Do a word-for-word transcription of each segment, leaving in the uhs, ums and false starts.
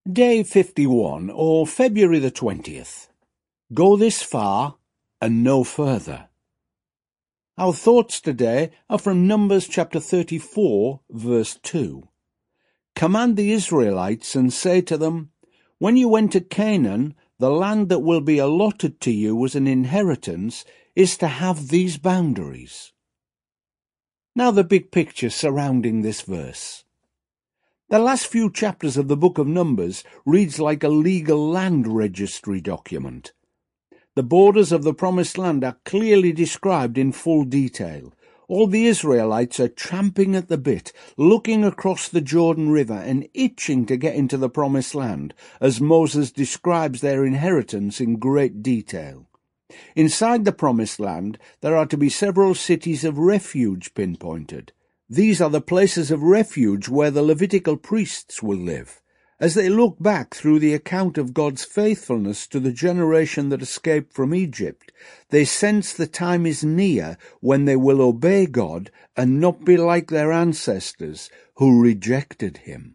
Day fifty-one, or February the twentieth. Go this far and no further. Our thoughts today are from Numbers chapter thirty-four, verse two. Command the Israelites and say to them, When you enter Canaan, the land that will be allotted to you as an inheritance is to have these boundaries. Now the big picture surrounding this verse. The last few chapters of the book of Numbers reads like a legal land registry document. The borders of the promised land are clearly described in full detail. All the Israelites are champing at the bit, looking across the Jordan River and itching to get into the promised land, as Moses describes their inheritance in great detail. Inside the promised land, there are to be several cities of refuge pinpointed. These are the places of refuge where the Levitical priests will live. As they look back through the account of God's faithfulness to the generation that escaped from Egypt, they sense the time is near when they will obey God and not be like their ancestors who rejected him.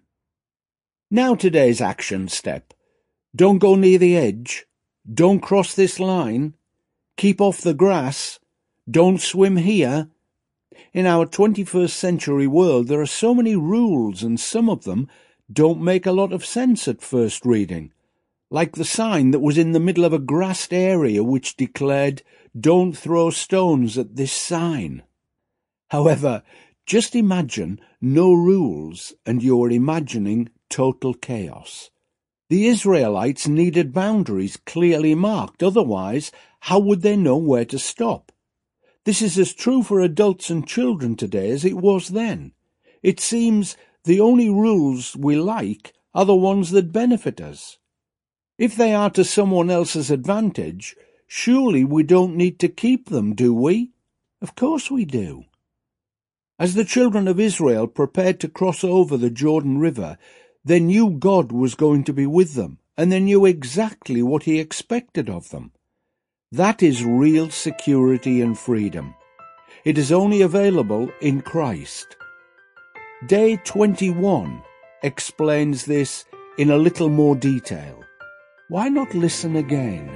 Now today's action step. Don't go near the edge. Don't cross this line. Keep off the grass. Don't swim here. In our twenty-first century world, there are so many rules, and some of them don't make a lot of sense at first reading, like the sign that was in the middle of a grassed area which declared, Don't throw stones at this sign. However, just imagine no rules and you're imagining total chaos. The Israelites needed boundaries clearly marked, otherwise how would they know where to stop? This is as true for adults and children today as it was then. It seems the only rules we like are the ones that benefit us. If they are to someone else's advantage, surely we don't need to keep them, do we? Of course we do. As the children of Israel prepared to cross over the Jordan River, they knew God was going to be with them, and they knew exactly what he expected of them. That is real security and freedom. It is only available in Christ. Day twenty-one explains this in a little more detail. Why not listen again?